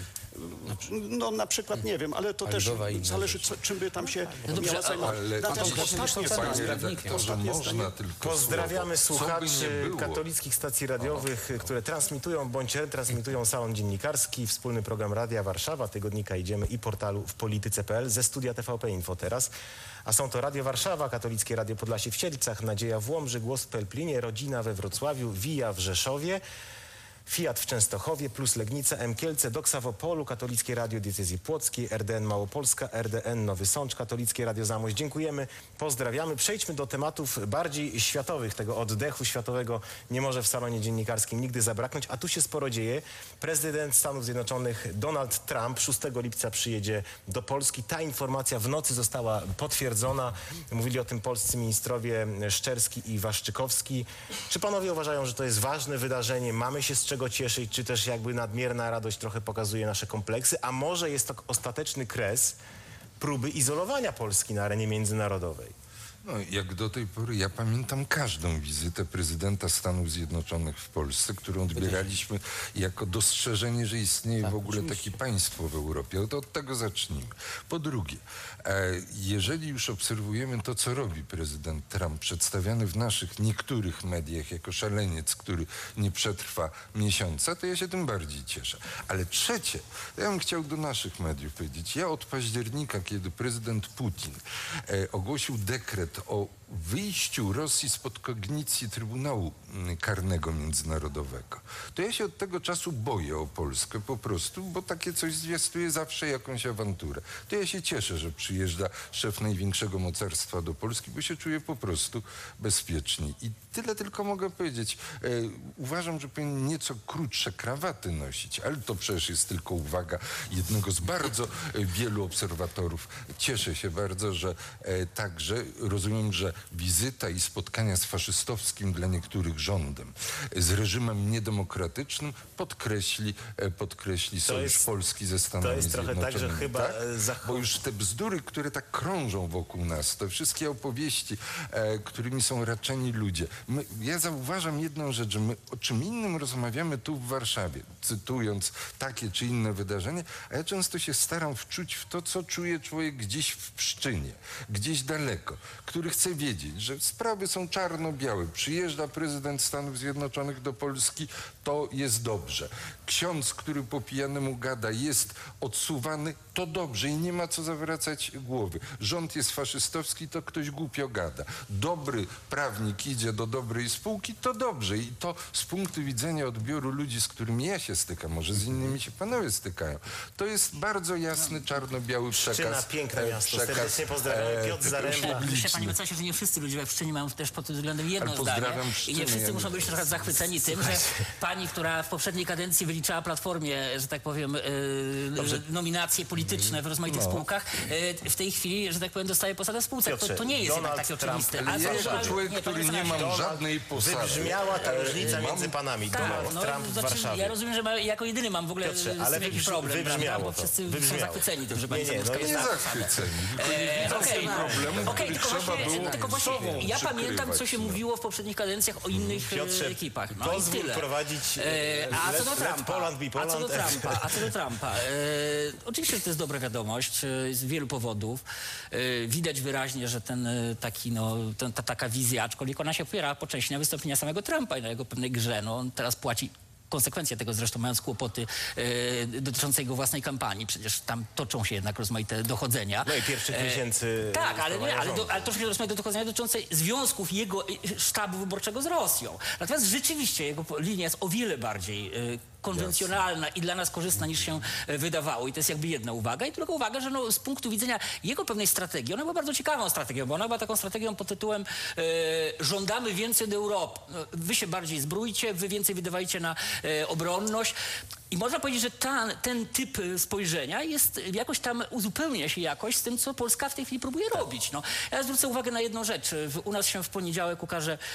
no na przykład, nie wiem, ale to Paliwowa też i inne zależy, rzeczy. co, czym by tam się No dobrze, miała zajmować. Ale Natomiast to ostatnie konkretnie zdanie- wykształcenie Panie prawnikiem. redaktorze, ostatnie można zdanie. tylko Pozdrawiamy słowo. Co by nie słuchaczy było. katolickich stacji radiowych, które transmitują bądź retransmitują salon dziennikarski, wspólny program Radia Warszawa, tygodnika Idziemy i portalu w polityce kropka p l ze studia T V P Info teraz. A są to Radio Warszawa, Katolickie Radio Podlasie w Siedlcach, Nadzieja w Łomży, Głos w Pelplinie, Rodzina we Wrocławiu, Wija w Rzeszowie. Fiat w Częstochowie, plus Legnica, M Kielce, Doksa w Opolu, Katolickie Radio Diecezji Płockiej, R D N Małopolska, R D N Nowy Sącz, Katolickie Radio Zamość. Dziękujemy, pozdrawiamy. Przejdźmy do tematów bardziej światowych. Tego oddechu światowego nie może w salonie dziennikarskim nigdy zabraknąć, a tu się sporo dzieje. Prezydent Stanów Zjednoczonych Donald Trump szóstego lipca przyjedzie do Polski. Ta informacja w nocy została potwierdzona. Mówili o tym polscy ministrowie Szczerski i Waszczykowski. Czy panowie uważają, że to jest ważne wydarzenie? Mamy się z czego cieszyć, czy też jakby nadmierna radość trochę pokazuje nasze kompleksy? A może jest to ostateczny kres próby izolowania Polski na arenie międzynarodowej? No, jak do tej pory ja pamiętam każdą wizytę prezydenta Stanów Zjednoczonych w Polsce, którą odbieraliśmy jako dostrzeżenie, że istnieje Tak, w ogóle oczywiście. takie państwo w Europie. To od tego zacznijmy. Po drugie, e, jeżeli już obserwujemy to, co robi prezydent Trump, przedstawiany w naszych niektórych mediach jako szaleniec, który nie przetrwa miesiąca, to ja się tym bardziej cieszę. Ale trzecie, ja bym chciał do naszych mediów powiedzieć. Ja od października, kiedy prezydent Putin e, ogłosił dekret o wyjściu Rosji spod kognicji Trybunału Karnego Międzynarodowego, to ja się od tego czasu boję o Polskę po prostu, bo takie coś zwiastuje zawsze jakąś awanturę. To ja się cieszę, że przyjeżdża szef największego mocarstwa do Polski, bo się czuję po prostu bezpieczniej. I tyle tylko mogę powiedzieć. E, uważam, że powinien nieco krótsze krawaty nosić, ale to przecież jest tylko uwaga jednego z bardzo e, wielu obserwatorów. Cieszę się bardzo, że e, także rozumiem, że wizyta i spotkania z faszystowskim dla niektórych rządem, z reżimem niedemokratycznym podkreśli, e, podkreśli sojusz jest- Polski ze Stanami to jest trochę tak, że Zjednoczonymi. chyba, e, zach- Bo już te bzdury, które tak krążą wokół nas, te wszystkie opowieści, e, którymi są raczeni ludzie. My, ja zauważam jedną rzecz, że my o czym innym rozmawiamy tu w Warszawie, cytując takie czy inne wydarzenie, a ja często się staram wczuć w to, co czuje człowiek gdzieś w Pszczynie, gdzieś daleko, który chce wiedzieć, że sprawy są czarno-białe. Przyjeżdża prezydent Stanów Zjednoczonych do Polski, to jest dobrze. Ksiądz, który po pijanemu gada, jest odsuwany, to dobrze i nie ma co zawracać głowy. Rząd jest faszystowski, to ktoś głupio gada. Dobry prawnik idzie do dobrej spółki, to dobrze. I to z punktu widzenia odbioru ludzi, z którymi ja się stykam, może z innymi się panowie stykają, to jest bardzo jasny, czarno-biały przekaz. Pszczyna, piękne e, miasto. przekaz, Serdecznie pozdrawiam. Piotr e, Zaręba. Myślę, panie mecenasie, że nie wszyscy ludzie we Pszczynie mają też pod tym względem jedno Ale zdanie. pozdrawiam I Pszczynę, nie wszyscy ja muszą nie- być trochę zachwyceni tym, że pani, która w poprzedniej kadencji wyliczała Platformie, że tak powiem, e, nominacje polityczne w rozmaitych No. spółkach, e, w tej chwili, że tak powiem, dostaje posadę w spółce. To, Piotrze, to nie jest jednak Donald takie Trump, oczywiste. ale ja to- jako ale- człowiek, nie, który panie nie mecenasie, mam żadnej posady. Wybrzmiała ta różnica E, między mam- panami. Tak, Donald no, Trump w znaczy, Warszawie. ja rozumiem, że ma, jako jedyny mam w ogóle Piotrze, z ale tym jakiś wybrzmi- problem, wybrzmiało prawda? Bo to. wszyscy są Wybrzmiało. zachwyceni tym, że Nie, pani nie, sobie no skorzystała Nie z zasady. zachwyceni, tylko nie E, widzą Okej, tych problemów, okej, których tylko trzeba właśnie, było tylko właśnie sobą ja pamiętam, co przykrywać, się no. mówiło w poprzednich kadencjach o innych Piotrze, e, ekipach. No i pozwól tyle. prowadzić, E, e, a co do let- let Trumpa? Poland be A co do Poland. Trumpa? A co do Trumpa? E, oczywiście, że to jest dobra wiadomość e, z wielu powodów. E, widać wyraźnie, że ten e, taki, no, ten, ta taka wizja, aczkolwiek ona się opiera po części na wystąpienia samego Trumpa i na jego pewnej grze. No, on teraz płaci konsekwencje tego, zresztą mając kłopoty e, dotyczące jego własnej kampanii. Przecież tam toczą się jednak rozmaite dochodzenia. No i pierwszych miesięcy Tak, ale, nie, sprawowania ale, do, rządu. ale toczą się rozmaite dochodzenia dotyczące związków jego e, sztabu wyborczego z Rosją. Natomiast rzeczywiście jego po- linia jest o wiele bardziej e, konwencjonalna i dla nas korzystna niż się e, wydawało. I to jest jakby jedna uwaga. I druga uwaga, że no, z punktu widzenia jego pewnej strategii, ona była bardzo ciekawą strategią, bo ona była taką strategią pod tytułem e, żądamy więcej od Europy. No, wy się bardziej zbrójcie, wy więcej wydawajcie na e, obronność. I można powiedzieć, że ta, ten typ e, spojrzenia jest jakoś tam, uzupełnia się jakoś z tym, co Polska w tej chwili próbuje robić. No, ja zwrócę uwagę na jedną rzecz. W, u nas się w poniedziałek ukaże e,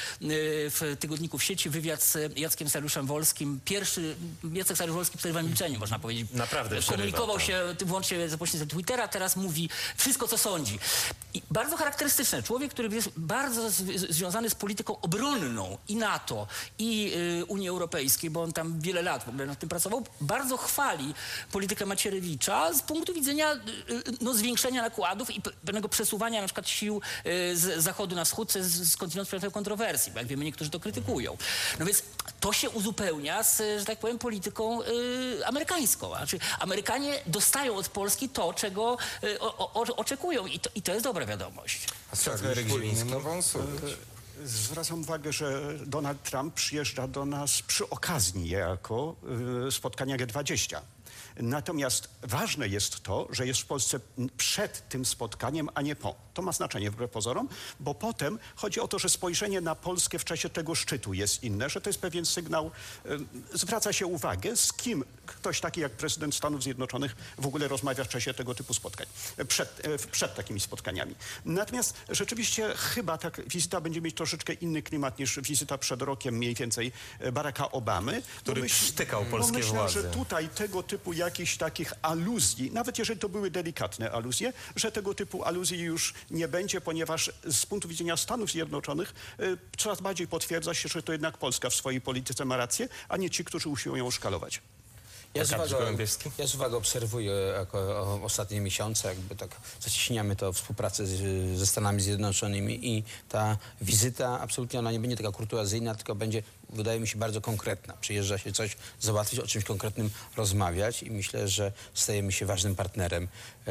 w tygodniku w sieci wywiad z Jackiem Saryuszem Wolskim. Pierwszy Jacek Saryusz-Wolski przerywa milczenie, można powiedzieć. Naprawdę Komunikował przerywa, się tym wyłącznie za pośrednictwem Twittera, teraz mówi wszystko, co sądzi. I bardzo charakterystyczne. Człowiek, który jest bardzo z, z, związany z polityką obronną i NATO, i y, Unii Europejskiej, bo on tam wiele lat w ogóle nad tym pracował, bardzo chwali politykę Macierewicza z punktu widzenia y, y, no, zwiększenia nakładów i pe- pewnego przesuwania na przykład sił y, z zachodu na wschód, co jest z- skądinąd przedmiotem kontrowersji, bo jak wiemy, niektórzy to krytykują. No więc to się uzupełnia z, że tak powiem, polityką y, amerykańską. Znaczy, Amerykanie dostają od Polski to, czego y, o, o, oczekują i to, i to jest dobra wiadomość. A Saryusz Eryk powinien Zieliński. awansować. Zwracam uwagę, że Donald Trump przyjeżdża do nas przy okazji niejako y, spotkania G dwadzieścia. Natomiast ważne jest to, że jest w Polsce przed tym spotkaniem, a nie po. To ma znaczenie wbrew pozorom, bo potem chodzi o to, że spojrzenie na Polskę w czasie tego szczytu jest inne, że to jest pewien sygnał, y, zwraca się uwagę, z kim ktoś taki jak prezydent Stanów Zjednoczonych w ogóle rozmawia w czasie tego typu spotkań, przed, y, przed takimi spotkaniami. Natomiast rzeczywiście chyba ta wizyta będzie mieć troszeczkę inny klimat niż wizyta przed rokiem mniej więcej Baracka Obamy. Który przytykał polskie myślę, władze. że tutaj tego typu jakichś takich aluzji, nawet jeżeli to były delikatne aluzje, że tego typu aluzji już nie będzie, ponieważ z punktu widzenia Stanów Zjednoczonych y, coraz bardziej potwierdza się, że to jednak Polska w swojej polityce ma rację, a nie ci, którzy usiłują szkalować. Ja z, Arkadiusz uwagą, Gołębiewski? ja z uwagą obserwuję jako o, ostatnie miesiące, jakby tak zacieśniamy to współpracę z, ze Stanami Zjednoczonymi i ta wizyta absolutnie ona nie będzie taka kurtuazyjna, tylko będzie, wydaje mi się, bardzo konkretna. Przyjeżdża się coś załatwić, o czymś konkretnym rozmawiać i myślę, że stajemy się ważnym partnerem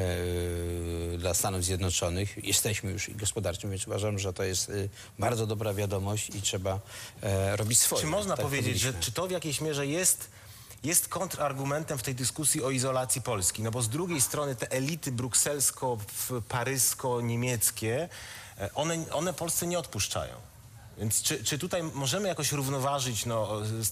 e, dla Stanów Zjednoczonych. Jesteśmy już i gospodarczym, więc uważam, że to jest e, bardzo dobra wiadomość i trzeba e, robić swoje. Czy można Tak powiedzieć, że powiedzieliśmy. czy to w jakiejś mierze jest... jest kontrargumentem w tej dyskusji o izolacji Polski. No bo z drugiej strony te elity brukselsko-parysko-niemieckie, one, one Polsce nie odpuszczają. Więc czy, czy tutaj możemy jakoś równoważyć no,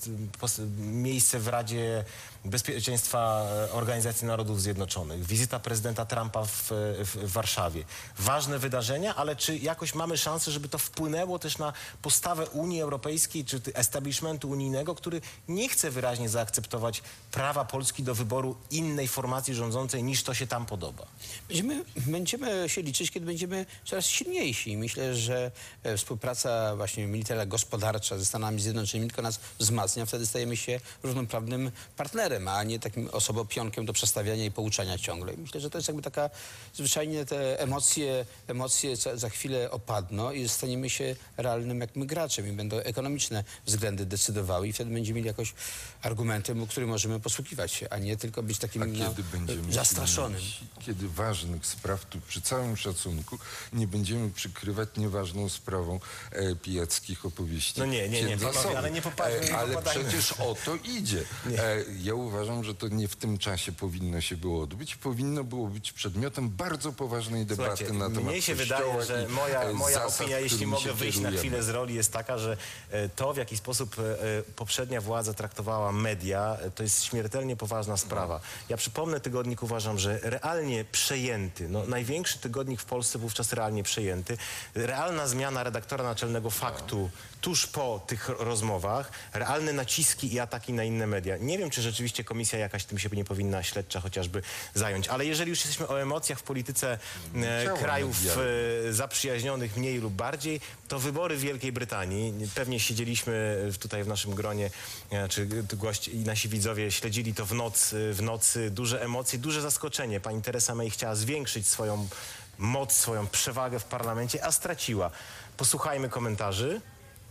miejsce w Radzie Bezpieczeństwa Organizacji Narodów Zjednoczonych, wizyta prezydenta Trumpa w, w, w Warszawie. Ważne wydarzenia, ale czy jakoś mamy szansę, żeby to wpłynęło też na postawę Unii Europejskiej, czy establishmentu unijnego, który nie chce wyraźnie zaakceptować prawa Polski do wyboru innej formacji rządzącej, niż to się tam podoba? Będziemy, będziemy się liczyć, kiedy będziemy coraz silniejsi. Myślę, że e, współpraca właśnie militarna, gospodarcza ze Stanami Zjednoczonymi tylko nas wzmacnia. Wtedy stajemy się równoprawnym partnerem, a nie takim osobopionkiem do przestawiania i pouczania ciągle. Myślę, że to jest jakby taka, zwyczajnie te emocje, emocje za, za chwilę opadną i staniemy się realnym jakby graczem i będą ekonomiczne względy decydowały i wtedy będziemy mieli jakoś argumentem, którym możemy posługiwać się, a nie tylko być takim A no, kiedy będziemy zastraszonym. silniejsi, kiedy ważnych spraw, tu przy całym szacunku, nie będziemy przykrywać nieważną sprawą e, pijackich opowieści. No nie, nie, nie, księdza panowie, Sowy. ale nie popadajmy, nie Ale popadajmy. przecież o to idzie. E, ja uważam, że to nie w tym czasie powinno się było odbyć. Powinno było być przedmiotem bardzo poważnej debaty Słuchajcie, na temat mnie się Kościoła wydaje, że i, moja, e, moja zasad, opinia, jeśli którymi mogę się wyjść na kierujemy. chwilę z roli, jest taka, że e, to, w jaki sposób e, poprzednia władza traktowała media, e, to jest śmiertelnie poważna sprawa. Ja przypomnę tygodnik, uważam, że realnie przejęty, no, największy tygodnik w Polsce wówczas realnie przejęty, realna zmiana redaktora naczelnego Faktu tuż po tych rozmowach, realne naciski i ataki na inne media. Nie wiem, czy rzeczywiście komisja jakaś tym się nie powinna śledcza chociażby zająć, ale jeżeli już jesteśmy o emocjach w polityce e, Ciało krajów medialne. e, zaprzyjaźnionych mniej lub bardziej, to wybory w Wielkiej Brytanii, pewnie siedzieliśmy tutaj w naszym gronie, e, czy gości i nasi widzowie śledzili to w nocy, w nocy, duże emocje, duże zaskoczenie. Pani Theresa May chciała zwiększyć swoją moc, swoją przewagę w parlamencie, a straciła. Posłuchajmy komentarzy.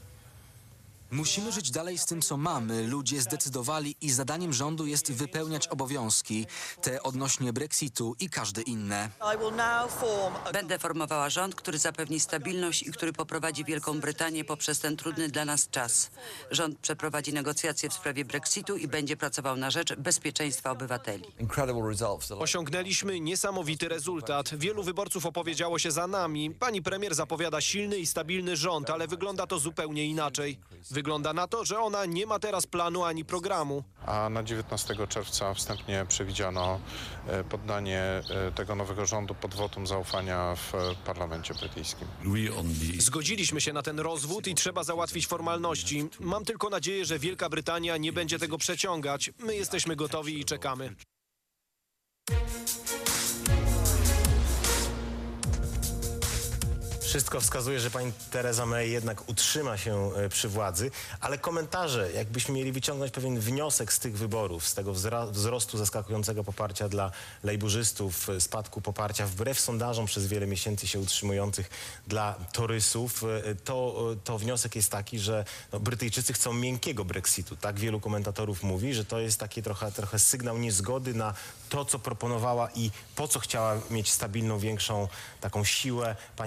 Musimy żyć dalej z tym, co mamy. Ludzie zdecydowali i zadaniem rządu jest wypełniać obowiązki. Te odnośnie Brexitu i każde inne. Będę formowała rząd, który zapewni stabilność i który poprowadzi Wielką Brytanię poprzez ten trudny dla nas czas. Rząd przeprowadzi negocjacje w sprawie Brexitu i będzie pracował na rzecz bezpieczeństwa obywateli. Osiągnęliśmy niesamowity rezultat. Wielu wyborców opowiedziało się za nami. Pani premier zapowiada silny i stabilny rząd, ale wygląda to zupełnie inaczej. Wygląda na to, że ona nie ma teraz planu ani programu. A na dziewiętnastego czerwca wstępnie przewidziano e, poddanie e, tego nowego rządu pod wotum zaufania w e, parlamencie brytyjskim. Zgodziliśmy się na ten rozwód i trzeba załatwić formalności. Mam tylko nadzieję, że Wielka Brytania nie będzie tego przeciągać. My jesteśmy gotowi i czekamy. Wszystko wskazuje, że pani Theresa May jednak utrzyma się e, przy władzy, ale komentarze, jakbyśmy mieli wyciągnąć pewien wniosek z tych wyborów, z tego wzra- wzrostu zaskakującego poparcia dla lejburzystów, e, spadku poparcia wbrew sondażom przez wiele miesięcy się utrzymujących dla torysów, e, to, e, to wniosek jest taki, że no, Brytyjczycy chcą miękkiego Brexitu. Tak wielu komentatorów mówi, że to jest taki trochę, trochę sygnał niezgody na to, co proponowała i po co chciała mieć stabilną, większą taką siłę pani Theresa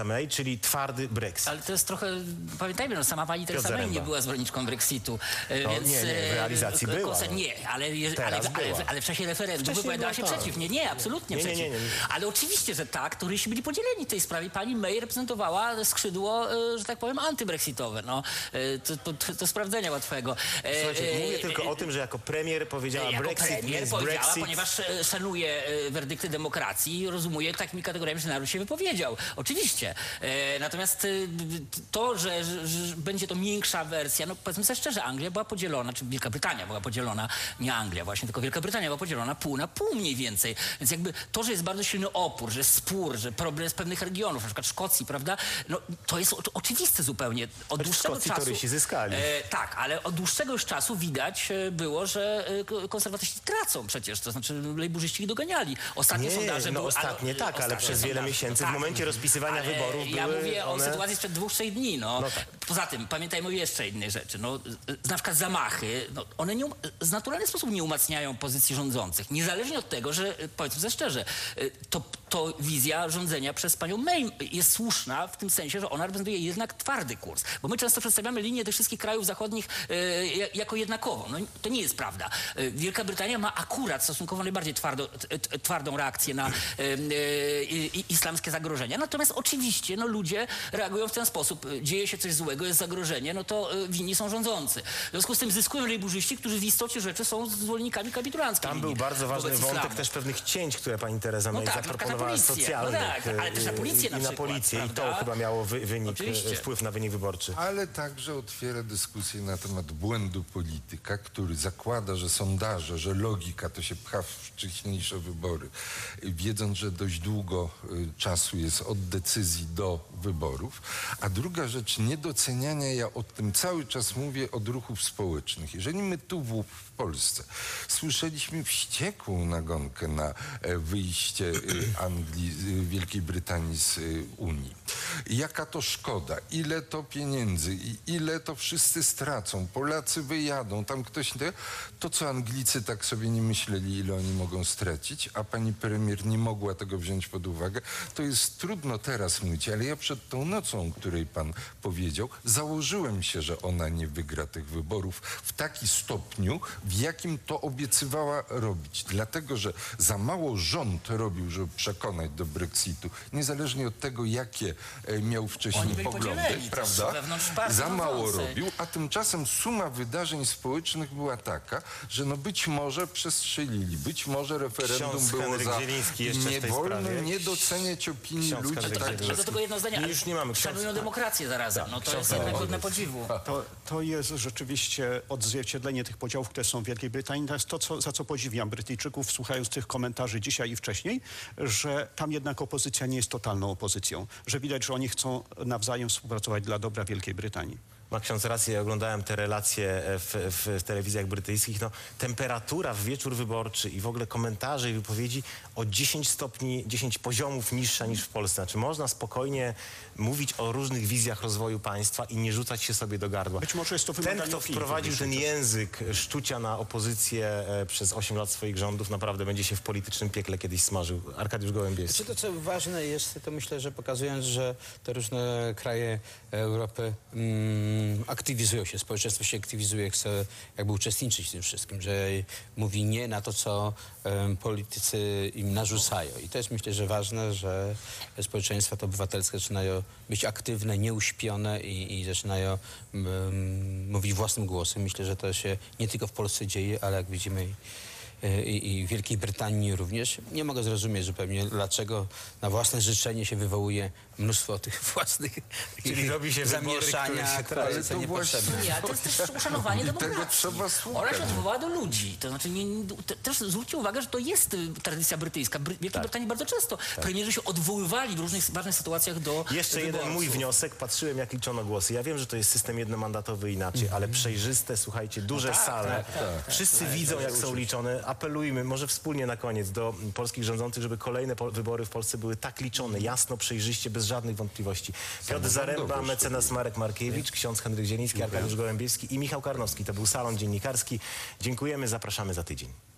May, czyli twardy Brexit. Ale to jest trochę, pamiętajmy, no sama pani Theresa May nie była zwolenniczką Brexitu, No, więc... nie, nie, w realizacji e, była. konse- Nie, ale, je- ale, Teraz ale, była. ale w czasie referendum Wcześniej wypowiadała się była, tak. przeciw. Nie, nie, absolutnie Nie, nie, przeciw. nie, nie, nie. Ale oczywiście, że tak, turyści byli podzieleni w tej sprawie. Pani May reprezentowała skrzydło, e, że tak powiem, antybrexitowe. No, e, to, to, to, to sprawdzenia łatwego. E, Słuchajcie, e, mówię tylko o tym, że jako premier powiedziała jako Brexit premier means powiedziała, Brexit. ponieważ e, szanuje e, werdykty demokracji i rozumuje takimi kategoriami, że naród się wypowiedział. Oczywiście. E, natomiast e, to, że, że, że będzie to miększa wersja, no powiedzmy sobie szczerze, Anglia była podzielona, czy Wielka Brytania była podzielona, nie Anglia właśnie, tylko Wielka Brytania była podzielona pół na pół mniej więcej. Więc jakby to, że jest bardzo silny opór, że jest spór, że problem z pewnych regionów, na przykład Szkocji, prawda, no to jest o, oczywiste zupełnie. Od Choć w dłuższego Szkocji czasu... toryści zyskali. E, tak, ale od dłuższego już czasu widać e, było, że e, ko- konserwatyści tracą przecież, to znaczy lejburzyści ich doganiali. Ostatnie Nie, sondaże no były... ostatnie tak, ale ostatnie przez wiele sondaże, miesięcy, no w momencie rozpisywania ale wyborów ja były mówię one... o sytuacji sprzed dwóch, trzech dni, no. No tak. Poza tym, pamiętajmy o jeszcze innej rzeczy, no, z- na przykład zamachy, no, one nie, um- z naturalny sposób nie umacniają pozycji rządzących, niezależnie od tego, że, e, powiedzmy sobie szczerze, e, to, to wizja rządzenia przez panią May jest słuszna w tym sensie, że ona reprezentuje jednak twardy kurs, bo my często przedstawiamy linię tych wszystkich krajów zachodnich e, ja- jako jednakową. No, to nie jest prawda. E, Wielka Brytania ma akurat stosunkowo najbardziej twardo, t, t, twardą reakcję na e, e, i- islamskie zagrożenia. Natomiast oczywiście no, ludzie reagują w ten sposób. Dzieje się coś złego, jest zagrożenie, no to e, winni są rządzący. W związku z tym zyskują lejburzyści, którzy w istocie rzeczy są zwolennikami kapitulanckich. Tam był bardzo ważny wobec wątek islamu. też pewnych cięć, które pani Teresa May No tak, na przykład na zaproponowała, policję. socjalnych. No tak, ale też na y, policję i na na przykład, policję. I to prawda? chyba miało wy, wynik, Oczywiście. y, wpływ na wynik wyborczy. Ale także otwiera dyskusję na temat błędu polityka, który zakłada, że sondaże, że logika to się pcha w wcześniejsze wybory, wiedząc, że dość długo y, czasu jest od decyzji do wyborów. A druga rzecz, niedoceniania, ja o tym cały czas mówię, odruchów społecznych. Jeżeli my tu w, w Polsce słyszeliśmy wściekłą nagonkę na e, wyjście y, Anglii, y, Wielkiej Brytanii z y, Unii. Jaka to szkoda, ile to pieniędzy i ile to wszyscy stracą, Polacy wyjadą, tam ktoś... To, to co Anglicy tak sobie nie myśleli, ile oni mogą stracić, a pani premier nie mogła tego wziąć pod uwagę, to jest trudno teraz mówić, ale ja przed tą nocą, o której pan powiedział, założyłem się, że ona nie wygra tych wyborów w taki stopniu, w jakim to obiecywała robić. Dlatego, że za mało rząd robił, żeby przekonać do Brexitu, niezależnie od tego, jakie e, miał wcześniej Oni byli poglądy, podzieleni prawda? też wewnątrz partii Za mało rządzącej. robił, a tymczasem suma wydarzeń społecznych była taka, że no być może przestrzelili, być może referendum Ksiądz było Henryk za... Zieliński jeszcze nie w tej wolno sprawie. nie doceniać opinii Ksiądz ludzi. Henryk Tak, Zieliński. Do tego jedno zdanie, Nie, ale już nie mamy ksiądz. szanują demokrację zarazem. Tak, No to ksiądz jest jednak Henryk. godne podziwu. To, to jest rzeczywiście odzwierciedlenie tych podziałów, które są w Wielkiej Brytanii. To jest to, co, za co podziwiam Brytyjczyków, słuchając tych komentarzy dzisiaj i wcześniej, że tam jednak opozycja nie jest totalną opozycją. Że widać, że oni chcą nawzajem współpracować dla dobra Wielkiej Brytanii. Ma ksiądz rację, ja oglądałem te relacje w, w, w telewizjach brytyjskich. No, temperatura w wieczór wyborczy i w ogóle komentarze i wypowiedzi o dziesięć stopni, dziesięć poziomów niższa niż w Polsce. Znaczy można spokojnie mówić o różnych wizjach rozwoju państwa i nie rzucać się sobie do gardła. Być może jest to Ten, wymaganie kto opinii wprowadził ten publicznej. język szczucia na opozycję e, przez osiem lat swoich rządów, naprawdę będzie się w politycznym piekle kiedyś smażył. Arkadiusz Gołębieski. Czy to, co ważne jest, to myślę, że pokazując, że te różne kraje Europy mm, aktywizują się, społeczeństwo się aktywizuje, chce jakby uczestniczyć w tym wszystkim, że mówi nie na to, co em, politycy im narzucają. I to jest, myślę, że ważne, że społeczeństwa to obywatelskie zaczynają być aktywne, nieuśpione i, i zaczynają um, mówić własnym głosem. Myślę, że to się nie tylko w Polsce dzieje, ale jak widzimy i, i w Wielkiej Brytanii również. Nie mogę zrozumieć zupełnie, dlaczego na własne życzenie się wywołuje mnóstwo tych własnych Czyli robi się wybory, które zamieszania, się które traci. są To niepotrzebne. Nie, ale to jest też uszanowanie I tego demokracji. trzeba Ona słuchać. się odwołała do ludzi. To znaczy, nie, te, też zwróćcie uwagę, że to jest y, tradycja brytyjska. Bry, w Wielkiej Brytanii bardzo często premierzy się odwoływali w różnych ważnych sytuacjach do Jeszcze wyborców. jeden mój wniosek. Patrzyłem, jak liczono głosy. Ja wiem, że to jest system jednomandatowy inaczej, ale przejrzyste, słuchajcie, duże tak, sale. tak, tak, Wszyscy widzą, jak są liczone. Apelujmy, może wspólnie na koniec do polskich rządzących, żeby kolejne po wybory w Polsce były tak liczone, jasno, przejrzyście, bez żadnych wątpliwości. Piotr Zaręba, mecenas Marek Markiewicz, ksiądz Henryk Zieliński, Arkadiusz Gołębieski i Michał Karnowski. To był Salon Dziennikarski. Dziękujemy, zapraszamy za tydzień.